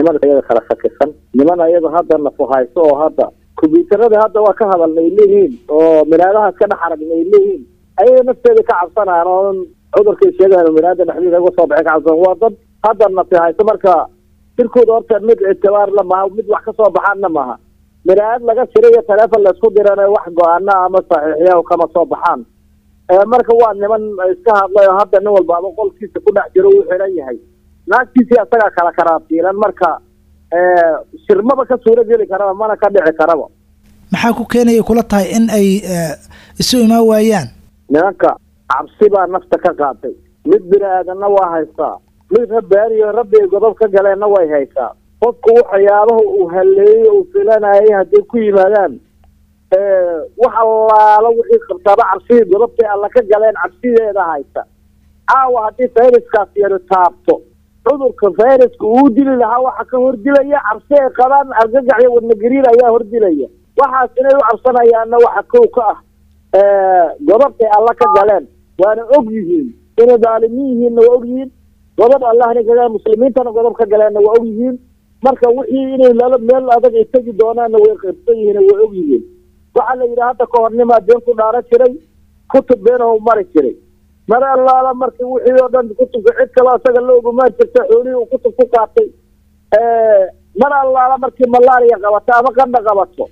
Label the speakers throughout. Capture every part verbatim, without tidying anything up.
Speaker 1: niman ayaga kala shakisan niman ayaga hadda nafuhayso oo hadda kumbiyuutarada hadda waa ka hadalnay leeyihiin oo miraadahaas ka dhex aragnay leeyihiin ayaga nafteeda ka cabsanayaan oo cudurkay sheegaan miraada dhexdeeda uga soo baxay ka cabsan waa dad hadda nafihayso marka shirkooda horta mid ictibaar la maaha mid wax ka soo baxaanna maaha miraad laga shirayo telefoon la isku dirana wax go-aana ama saxiixiya kama soo baxaan marka waa niman iska hadlay hadda nin walba qolkiisa ku dhex jiro uu xiran yahay naagtiisii asaga kala karaatiilan marka shirmaba ka suura geli karaba mana ka dhici karaba
Speaker 2: maxaa ku keenaya kula tahay in ay isu imaan waayaan
Speaker 1: nimanka cabsi baa nafta ka qaatay mid bini aadanna waa haystaa mid rabbaaniyo rabbi godob ka galeenna way haysaa qofku waxyaabaha uu haleeyey uu filanayay hadday ku yimaadaan wax allaala wixii qabtaaba cabsidii godobtay alla ka galeen cabsideeda haysa caawa haddii fayraskaas yaro taabto cudurka fayraska uu dili lahaa waxa ka hordilaya cabsi ay qabaan argagax iyo wadnagariir ayaa hordilaya waxaas inay u cabsanayaanna waxa kow ka ah godobtay alla ka galeen waana og yihiin inay daalimiin yihiinna waa og yihiin godob allahna kaga muslimiintana godob ka galeenna waa og yihiin marka wixii inay lala meel adag ay tegi doonaanna way qaybsan yihiin waa og yihiin waxaa la yidhi hadda ka hornimaa been ku dhaaran jiray kutub beenahu mari jiray mar allaala markii wixii oo dhan kutubka cid kale asaga la ogumaan jirta xoolihii uu kutub ku qaatay mar allaala markii malaria qabato ama qandha qabato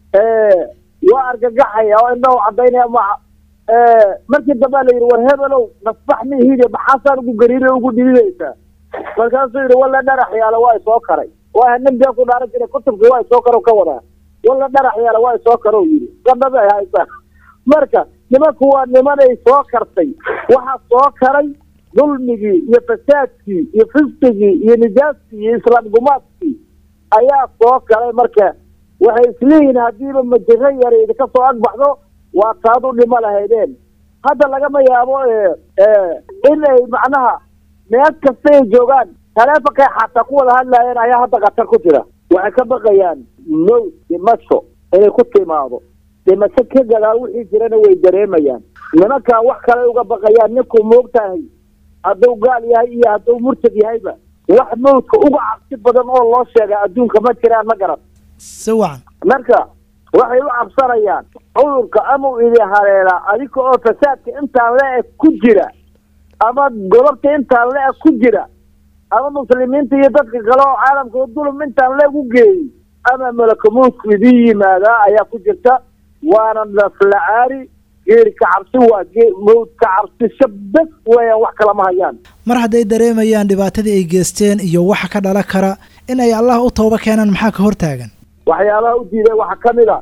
Speaker 1: waa argagaxaya oo indhahu cadaynaya ma markii dambe la yidhi war hebelow nasbax mihiide maxaasaan ugu gariire ugu dhibinaysaa markaasuu yidhi walla dharax yaala waa isoo karay waa nin been ku dhaaran jiray kutubkii waa isoo karo ka wadaa walla dharax yaala waa isoo karo yidhi qandhada ay haysaa marka nimanku waa nimanay soo kartay waxaa soo karay dulmigii iyo fasaadkii iyo fisqigii iyo nijaaskii iyo islaam gumaadkii ayaa soo karay marka waxay isleeyihiin haddiiba majiro yar idinka soo agbaxdo waa taad u dhimo lahaydeen hadda lagama yaabo in ay macnaha meel kasta ay joogaan taleefonkay xataa ku wada hadlaayeen ayaa hadda khatar ku jira waxay ka baqayaan mowt dhimasho inay ku timaado dhimasho ka gadaa wixii jirana way dareemayaan nimankan wax kale uga baqayaan ninkuu moogtahay hadduu gaal yahay iyo hadduu murtad yahayba wax mawdka uga cabsi badan oo loo sheega adduunka ma jiraan ma garan
Speaker 2: si wacan
Speaker 1: marka waxay u cabsanayaan cudurka ama u idi haleela adika oo fasaadka intaan le-eg ku jira ama godobta intaan le-eg ku jira ama muslimiinta iyo dadka kale oo caalamka dulum intaan le-eg u geeyey ama malakamuudku idin yimaadaa ayaa ku jirta waana naflacaari geerika cabsi waa mawdka cabsisho bes weeyaan wax kalama hayaan
Speaker 2: mar hadday dareemayaan dhibaatadii ay geysteen iyo waxa ka dhala kara in ay allah u tooba keenaan maxaa ka hortaagan
Speaker 1: waxyaabaha u diiday waxaa ka mid a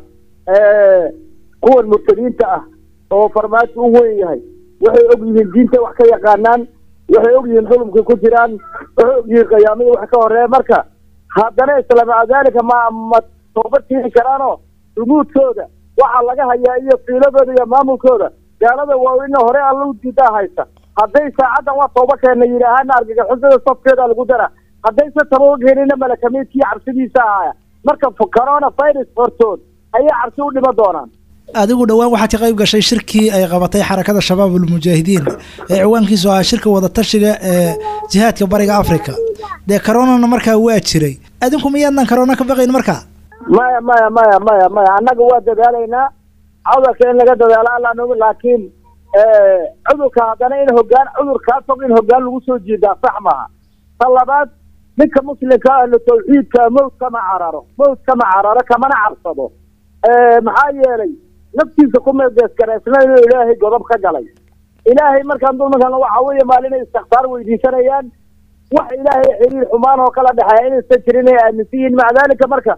Speaker 1: kuwan murtadiinta ah oo farmaajo u weyn yahay waxay og yihiin diinta wax ka yaqaanaan waxay og yihiin dulumkay ku jiraan waxay og yihiin qiyaamadii wax ka horeeya marka haddana isla maca daalika ma ma toobad keeni karaanoo rumuudkooda waxaa laga hayaa iyo fiiladooda iyo maamulkooda gaalada waa ina hore alla u diidaa haysa hadday saacaddan waa tooba keena yidhaahana argagaxisada safkeeda lagu dara haddayse taba keenina malakamiidkii cabsidiisa ahaya marka corona virus hortood ayay cabsi u dhima doonaan
Speaker 2: adigu dhawaan waxaad ka qayb gashay shirkii ay qabatay xarakada shabaab ulmujaahidiin ee ciwaankiisu ahaa shirka wadatashiga ee jihaadka bariga africa dee coronana markaa waa jiray adinku miyaadnan corona ka baqayn markaa
Speaker 1: maya maya maya maya maya annaga waa dadaalaynaa cudurka in laga dadaalo alla nogi laakiin cudurka haddana in hogaan cudurkaa fog in hogaan lagu soo jiidaa sax maaha ta labaad ninka muslimka ahlu tawxiidka mawt kama cararo mawt kama cararo kamana cabsado maxaa yeelay naftiisa ku meelgeeskaraysna inuu ilaahay godob ka galay ilaahay markaan dulmakan waxa weeye maalinay istikfaar weydiisanayaan wax ilaahay xiriir xumaan oo kala dhexeeya inaysan jirin ay aaminsan yihiin maca daalika marka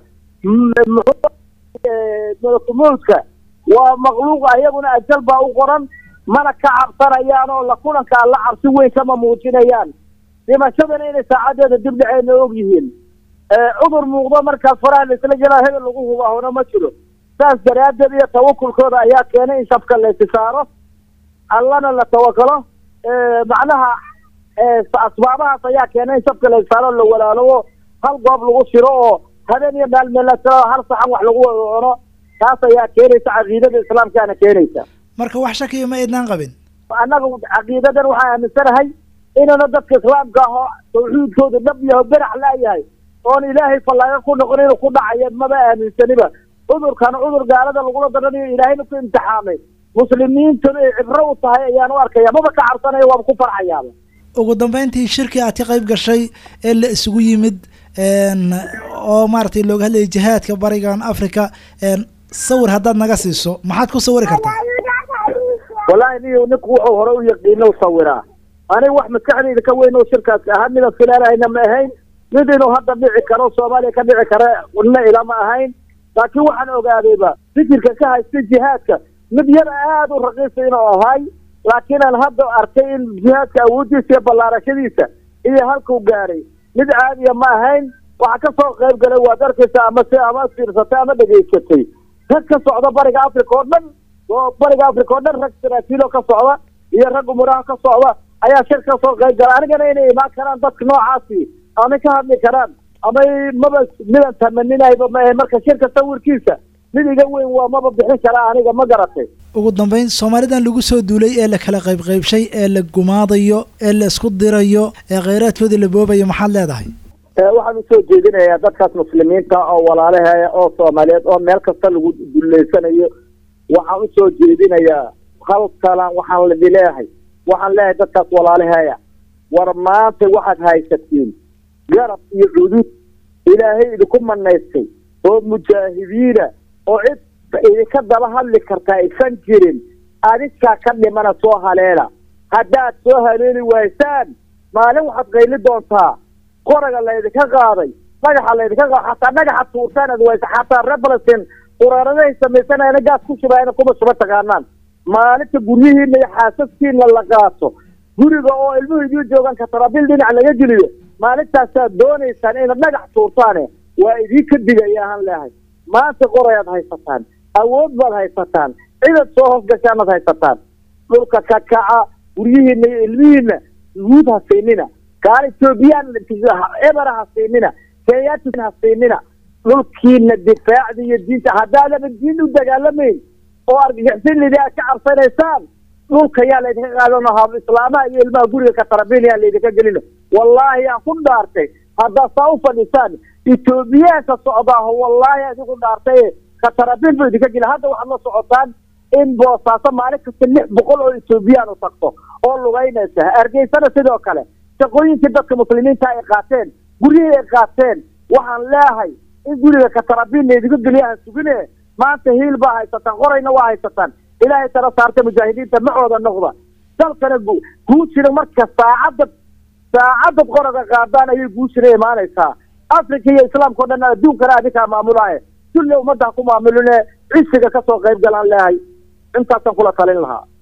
Speaker 1: malakumowdka waa makhluuq ayaguna ajal baa u qoran mana ka cabsanayaan oo la kulanka alla cabsi weyn kama muujinayaan dhimashadana inay saacadeeda dib dhaceyna og yihiin cudur muuqdo markaas faraha laisla gelaa hebel lagu hubahona ma jiro saas daraaddeed iyo tawakulkooda ayaa keenay in shafka la isisaaro allana la tawakalo macnaha asbaabahaas ayaa keenay in shafka la isisaaro la walaalowo hal goob lagu shiro oo habeen iyo maalmeelasa hal saxan wax lagu wada cuno taas ayaa keenaysa caqiidada islaamkaana keenaysa
Speaker 2: marka wax shakiya ma idnaan qabin
Speaker 1: annaga caqiidadan waxaan aaminsanahay inana dadka islaamka ahoo tawxiidkooda dhab yaho berax laayahay oon ilaahay fallaaga ku noqon inuu ku dhacayo maba aaminsaniba cudurkan cudur gaalada lagula daranayo ilaahayna ku imtixaamay muslimiintuna ay cibro u tahay ayaan u arkaya maba ka cabsanayo waaba ku farxayaaba
Speaker 2: ugu dambeyntii shirkii aad ka qayb gashay ee la isugu yimid oo maaragtay looga hadlayay jihaadka barigan africa sawir haddaad naga siiso maxaad ku sawiri kartaa
Speaker 1: wallaahi niyo ninku wuxuu hore u yaqiino sawiraa aniga wax maskaxdayda ka weyn oo shirkaas ahaa mida filaanayna ma ahayn mid inuu hadda dhici karo soomaaliya ka dhici kara wadna ilama ahayn laakiin waxaan ogaadayba fikirka ka haysta jihaadka mid yar aad u raqiisa inuu ahay laakiin aan hadda arkay in jihaadka awoodiisa iyo ballaarashadiisa iyo halkuu gaaray mid caadiya ma ahayn waxaa ka soo qayb galay waad arkaysaa ama si ama fiirsatay ama dhegaysatay rag ka socda bariga africa oo dhan oo bariga africa oo dhan rag saraakiilo ka socda iyo rag umuraha ka socda ayaa shir ka soo qayb gala anigana inay imaan karaan dadka noocaasi ama ka hadli karaan ama maba midan tamaninayba ma marka shirka sawirkiisa mid iga weyn waa maba bixin karaa aniga ma garatay
Speaker 2: ugu dambeyn soomaalidan lagu soo duulay ee la kala qayb qaybshay ee la gumaadayo ee la isku dirayo ee kheyraadkoodii la boobayo maxaad leedahay
Speaker 1: waxaan usoo jeedinayaa dadkaas muslimiinta oo walaalaheeya oo soomaaliyeed oo meel kasta lagu duleysanayo waxaan usoo jeedinayaa hal kalan waxaan lidi leeyahay waxaan leeyahay dadkaas walaalaheeya war maanta waxaad haysatiin garab iyo cudud ilaahay idinku manaystay oo mujaahidiina oo cid idinka daba hadli kartaa aysan jirin adinkaa ka dhimana soo haleela haddaad soo haleeli waysaan maalin waxaad qayli doontaa qoraga laydinka qaaday dhagaxa laydinka qaada xataa dhagaxa tuurtaan ad waysa xataa reer Palestine quraaradahay samaysanayana gaas ku shubayna kuma shuba taqaanaan maalinta guryihiina iyo xaasaskiina la qaato guriga oo ilmuhu idin joogan ka tarabil dhinac laga geliyo maalintaasaad doonaysaan inaad dhagax tuurtaane waa idinka digayaan leeyahay maanta qorayaad haysataan awood baad haysataan ciidad soo hoos gashaanaad haysataan dhulka ka kaca guryihiina iyo ilmihiina guud ha siinina قال إثيوبيان إبرة هسيمنا كيات هسيمنا للكين الدفاع دي الدين هذا لا الدين ودجالمين وأرجعتين لي ذا شعر سنسان للكيا اللي قالوا نهار الإسلام يلما يقول لك تربيني اللي ذاك جليله والله يا كل دارتي هذا سوف لسان إثيوبيا كصعبة والله يا كل دارتي كتربين ذاك جل هذا وحنا صعبان إن بوصاصة مالك السلح بقولوا إثيوبيا نسقطه قولوا وين سه أرجع سنة سيدو كله shaqooyinka dadka muslimiinta ay qaateen guriga ay qaateen waxaan leeyahay in guriga ka tarabiin leediga galiyaha sugine maanta hiil baa haysataan qorayna waa haysataan ilaahay tara saarta mujaahidiinta macooda noqda dalkana guushina marka saacada saacada qoraga qaadaan ayay guushina imaanaysaa afrika iyo islaamka oo dhan adduunkana adinkaa maamulaya kulli ummadda ku maamulune cisiga ka soo qayb galaan leeyahay intaasaan kula talin lahaa